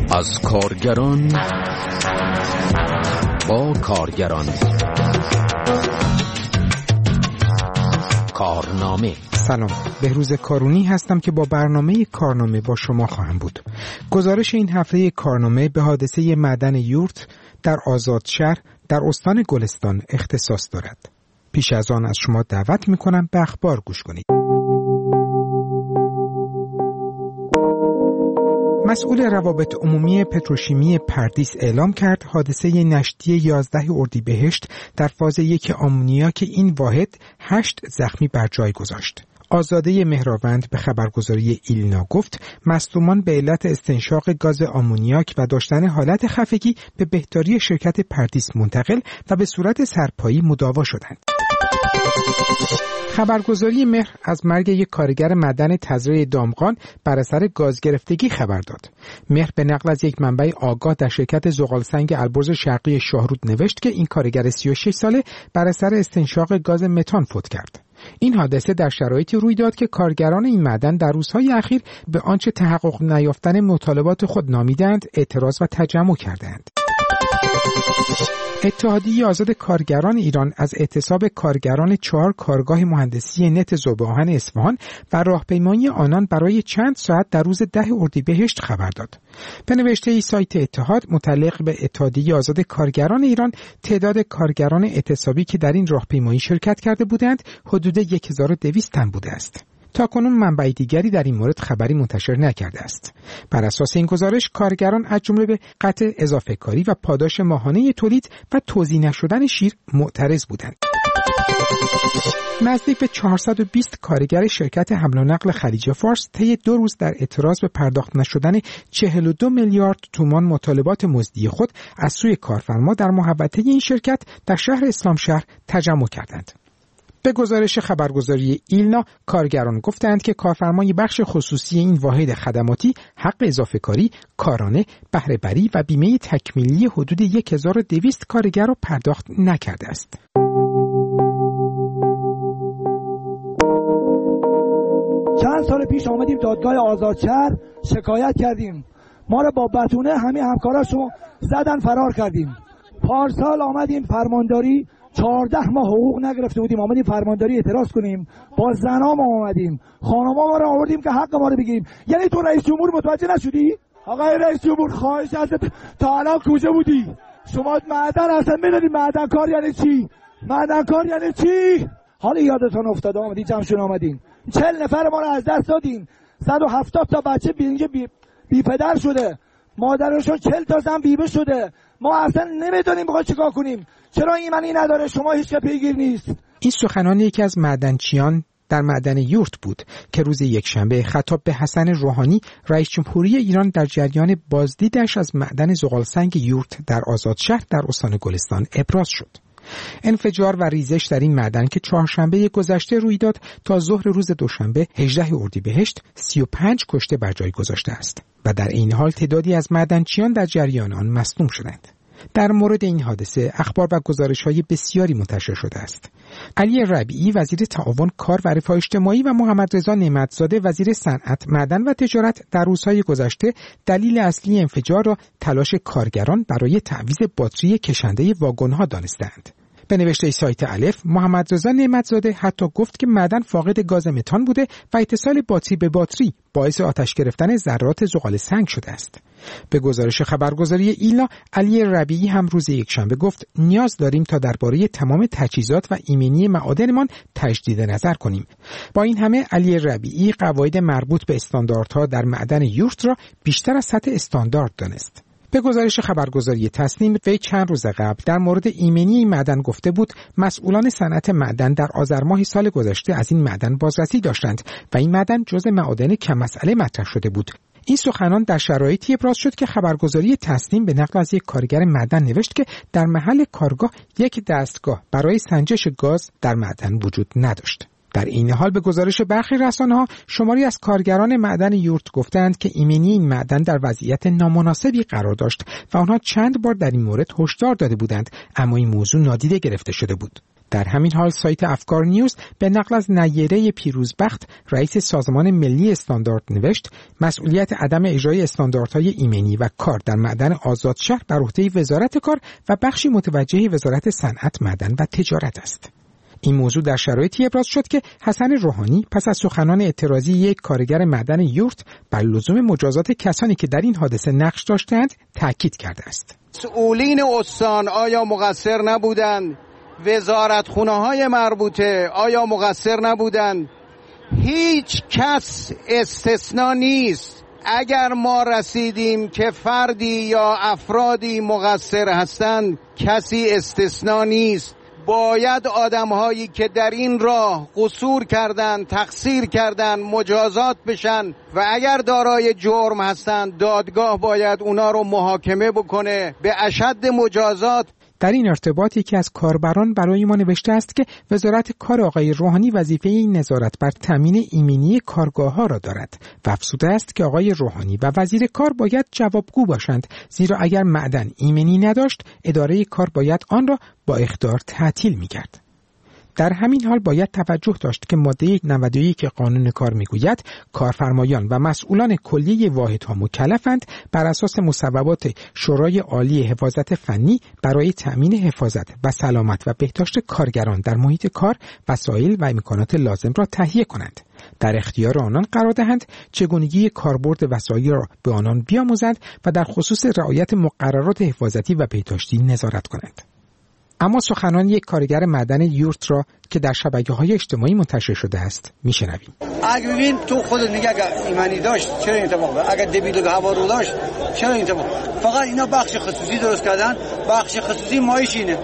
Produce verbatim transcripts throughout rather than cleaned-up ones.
از کارگران با کارگران. کارنامه. سلام، بهروز کارونی هستم که با برنامه کارنامه با شما خواهم بود. گزارش این هفته کارنامه به حادثه معدن یورت در آزادشهر در استان گلستان اختصاص دارد. پیش از آن از شما دعوت می‌کنم به اخبار گوش کنید. مسئول روابط عمومی پتروشیمی پردیس اعلام کرد حادثه نشتی یازده اردیبهشت در فاز یک آمونیاک این واحد هشت زخمی بر جای گذاشت. آزاده مهراوند به خبرگزاری ایلنا گفت مصدومان به علت استنشاق گاز آمونیاک و داشتن حالت خفگی به بهداری شرکت پردیس منتقل و به صورت سرپایی مداوا شدند. خبرگزاری مهر از مرگ یک کارگر معدن تزریع دامغان بر اثر گاز گرفتگی خبر داد. مهر به نقل از یک منبع آگاه در شرکت زغالسنگ البرز شرقی شاهرود نوشت که این کارگر سی و شش ساله بر اثر استنشاق گاز متان فوت کرد. این حادثه در شرایطی روی داد که کارگران این معدن در روزهای اخیر به آنچه تحقق نیافتن مطالبات خود نامیدند اعتراض و تجمع کردند. اتحادیه آزاد کارگران ایران از اعتصاب کارگران چهار کارگاه مهندسی نت ذوب آهن اصفهان و راهپیمایی آنان برای چند ساعت در روز ده اردیبهشت خبر داد. به نوشته سایت اتحاد متعلق به اتحادیه آزاد کارگران ایران، تعداد کارگران اعتصابی که در این راهپیمایی شرکت کرده بودند حدود هزار و دویست تن بوده است. تاکنون منبع دیگری در این مورد خبری منتشر نکرده است. بر اساس این گزارش کارگران از جمله به قطع اضافه کاری و پاداش ماهانه تولید و توزیع نشدن شیر معترض بودند. نزدیک به چهارصد و بیست کارگر شرکت حمل و نقل خلیج فارس طی دو روز در اعتراض به پرداخت نشدن چهل و دو میلیارد تومان مطالبات مزدی خود از سوی کارفرما در محوطه این شرکت در شهر اسلامشهر تجمع کردند. به گزارش خبرگزاری ایلنا، کارگران گفتند که کارفرمای بخش خصوصی این واحد خدماتی حق اضافه کاری، کارانه، بهره بری و بیمه تکمیلی حدود هزار و دویست کارگر را پرداخت نکرده است. چند سال پیش آمدیم دادگاه آزادشهر شکایت کردیم. ما را با بتونه همه همکاراشو زدن فرار کردیم. پارسال آمدیم فرمانداری، چهارده ماه حقوق نگرفته بودیم، آمدیم فرمانداری اعتراض کنیم. با زنام آمدیم، خانما ما رو آوردیم که حق ما رو بگیریم. یعنی تو رئیس جمهور متوجه نشدی؟ آقای رئیس جمهور خواهش ازت، تا الان کجا بودی؟ شما معدن اصلا میدونی معدن کار یعنی چی؟ معدن کار یعنی چی؟ حالا یادتون افتاده آمدی جمعشون آمدین. چهل نفر ما رو از دست دادین. صد و هفتاد تا بچه بینجا بی, بی پدر شده. مادرشون چهل تا زن بیبه شده. ما اصلا نمیدونیم بخواه چیکار کنیم. چرا ایمنی نداره؟ شما هیچ که پیگیر نیست. این سخنان یکی از معدنچیان در معدن یورت بود که روز یکشنبه خطاب به حسن روحانی رئیس جمهوری ایران در جریان بازدیدش از معدن زغالسنگ یورت در آزادشهر در استان گلستان ابراز شد. انفجار و ریزش در این معدن که چهارشنبه گذشته روی داد تا ظهر روز دوشنبه هجده اردیبهشت سی و پنج کشته بر جای گذاشته است و در این حال تعدادی از معدنچیان در جریان آن مصدوم شدند. در مورد این حادثه اخبار و گزارش‌های بسیاری منتشر شده است. علی ربیعی وزیر تعاون کار و رفاه اجتماعی و محمد رضا نعمتزاده وزیر صنعت، معدن و تجارت در روزهای گذشته دلیل اصلی انفجار را تلاش کارگران برای تعویض باتری کشنده واگن‌ها دانستند. به نوشته سایت الف، محمد رضا نعمتزاده حتی گفت که معدن فاقد گاز متان بوده و اتصال باتری به باتری باعث آتش گرفتن ذرات زغال سنگ شده است. به گزارش خبرگزاری ایلنا، علی ربیعی هم روز یکشنبه گفت نیاز داریم تا درباره تمام تجهیزات و ایمنی معادنمان تجدید نظر کنیم. با این همه علی ربیعی قواعد مربوط به استانداردها در معدن یورت را بیشتر از سطح استاندارد دانست. به گزارش خبرگزاری تصنیم، وی چند روز قبل در مورد ایمنی این معدن گفته بود مسئولان صنعت معدن در آذر ماه سال گذشته از این معدن بازرسی داشتند و این معدن جزء معادن کم مسئله مطرح شده بود. این سخنان در شرایطی ابراز شد که خبرگزاری تصنیم به نقل از یک کارگر معدن نوشت که در محل کارگاه یک دستگاه برای سنجش گاز در معدن وجود نداشت. در این حال به گزارش برخی رسانه‌ها شماری از کارگران معدن یورت گفتند که ایمنی این معدن در وضعیت نامناسبی قرار داشت و آنها چند بار در این مورد هشدار داده بودند، اما این موضوع نادیده گرفته شده بود. در همین حال سایت افکار نیوز به نقل از نیره پیروزبخت رئیس سازمان ملی استاندارد نوشت مسئولیت عدم اجرای استانداردهای ایمنی و کار در معدن آزادشهر بر عهده وزارت کار و بخشی متوجه وزارت صنعت، معدن و تجارت است. این موضوع در شرایطی ابراز شد که حسن روحانی پس از سخنان اعتراضی یک کارگر معدن یورت بر لزوم مجازات کسانی که در این حادثه نقش داشتند تاکید کرده است. مسئولین استان آیا مقصر نبودند؟ وزارتخونه‌های مربوطه آیا مقصر نبودند؟ هیچ کس استثنا نیست. اگر ما رسیدیم که فردی یا افرادی مقصر هستند، کسی استثنا نیست. باید آدم‌هایی که در این راه قصور کردند، تقصیر کردند، مجازات بشن و اگر دارای جرم هستند دادگاه باید اونا رو محاکمه بکنه به اشد مجازات. در این ارتباط یکی از کاربران برای ما نوشته است که وزارت کار آقای روحانی وظیفه این نظارت بر تامین ایمنی کارگاه‌ها را دارد و افزوده است که آقای روحانی و وزیر کار باید جوابگو باشند، زیرا اگر معدن ایمنی نداشت اداره کار باید آن را با اخطار تعطیل می‌کرد. در همین حال باید توجه داشت که ماده نود و یک قانون کار میگوید کارفرمایان و مسئولان کلیه واحدها مکلفند بر اساس مصوبات شورای عالی حفاظت فنی برای تأمین حفاظت و سلامت و بهداشت کارگران در محیط کار وسایل و امکانات لازم را تهیه کنند. در اختیار آنان قرار دهند چگونگی کاربرد وسایل را به آنان بیاموزند و در خصوص رعایت مقررات حفاظتی و بهداشتی نظارت کنند. اما سخنان یک کارگر معدن یورت را که در شبکه‌های اجتماعی منتشر شده است میشنویم. اگه ببین تو خودت میگه اگه ایمنی داشت چرا این اتفاق اگه دبیل و هوا رو داشت چرا این اتفاق؟ فقط اینا بخش خصوصی درست کردن. بخش خصوصی مایشینه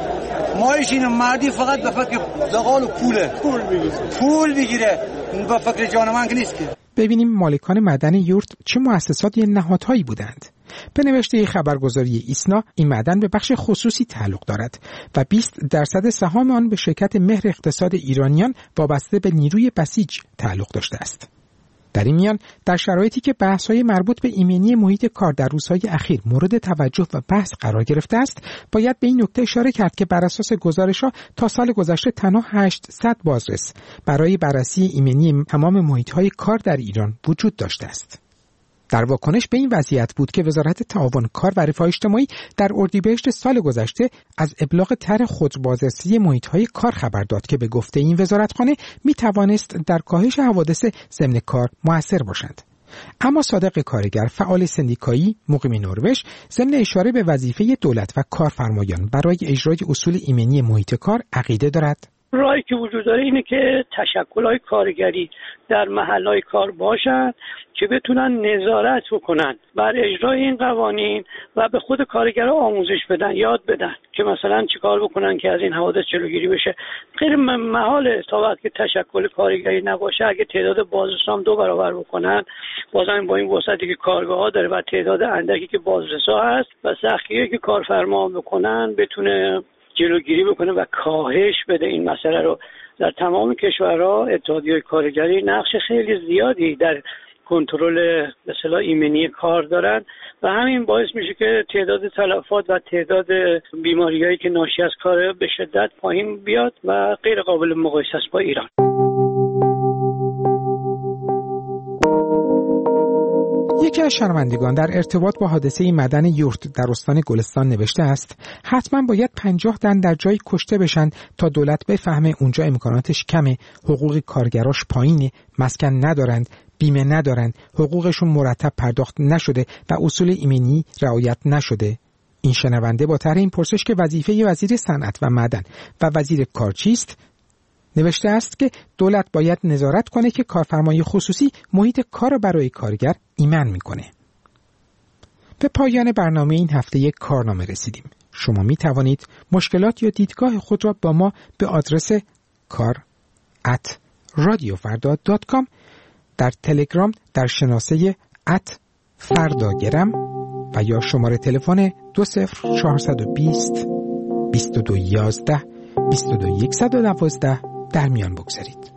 مایشینه مردی فقط به فکر زغال و پوله پول بگیره پول بگیره به فکر جان من که نیست که. ببینیم مالکان معدن یورت چه مؤسسات یا نهادهایی بودند. به نوشته خبرگزاری ایسنا این معدن به بخش خصوصی تعلق دارد و بیست درصد سهام آن به شرکت مهر اقتصاد ایرانیان وابسته به نیروی بسیج تعلق داشته است. در این میان در شرایطی که بحث‌های مربوط به ایمنی محیط کار در روزهای اخیر مورد توجه و بحث قرار گرفته است، باید به این نکته اشاره کرد که بر اساس گزارش‌ها تا سال گذشته تنها هشتصد بازرس برای بررسی ایمنی تمام محیط‌های کار در ایران وجود داشته است. در واکنش به این وضعیت بود که وزارت تعاون کار و رفاه اجتماعی در اردیبهشت سال گذشته از ابلاغ طرح خودبازرسی محیط‌های کار خبر داد که به گفته این وزارتخانه می‌توانست در کاهش حوادث ضمن کار مؤثر باشد. اما صادق کارگر، فعال سندیکایی مقیم نروژ، ضمن اشاره به وظیفه دولت و کارفرمایان برای اجرای اصول ایمنی محیط کار عقیده دارد. راهی که وجود داره اینه که تشکل‌های کارگری در محل‌های کار باشند که بتونن نظارت بکنن بر اجرای این قوانین و به خود کارگرها آموزش بدن، یاد بدن که مثلا چیکار بکنن که از این حوادث جلوگیری بشه. غیر محاله تا وقتی که تشکل کارگری نباشه اگه تعداد بازرسان دو برابر بکنن، بازم با این وسعتی که کارگاه‌ها داره و تعداد اندکی که بازرسا هست و سختگیری که کارفرما بکنن بتونه جلوگیری بکنه و کاهش بده این مسئله رو. در تمام کشورها اتحادیه‌های کارگری نقش خیلی زیادی در کنترل به اصطلاح ایمنی کار دارن و همین باعث میشه که تعداد تلفات و تعداد بیماریایی که ناشی از کار به شدت پایین بیاد و غیر قابل مقایسه است با ایران. یکی از شنوندگان در ارتباط با حادثه معدن یورت در استان گلستان نوشته است حتما باید پنجاه تن در جایی کشته بشن تا دولت بفهمه اونجا امکاناتش کمه، حقوق کارگراش پایینه، مسکن ندارند، بیمه ندارند، حقوقشون مرتب پرداخت نشده و اصول ایمنی رعایت نشده. این شنونده با طرح این پرسش که وظیفه وزیر صنعت و معدن و وزیر کار چیست نوشته است که دولت باید نظارت کنه که کارفرمای خصوصی محیط کار را برای کارگر ایمن میکنه. به پایان برنامه این هفته یک کارنامه رسیدیم. شما می توانید مشکلات یا دیدگاه خود را با ما به آدرس کار ات رادیو فردا دات کام، در تلگرام در شناسه ات فرداگرم و یا شماره تلفن دو صفر چهارصد و بیست بیست و دو یازده بیست و دو صد و دوازده در میان بگذارید.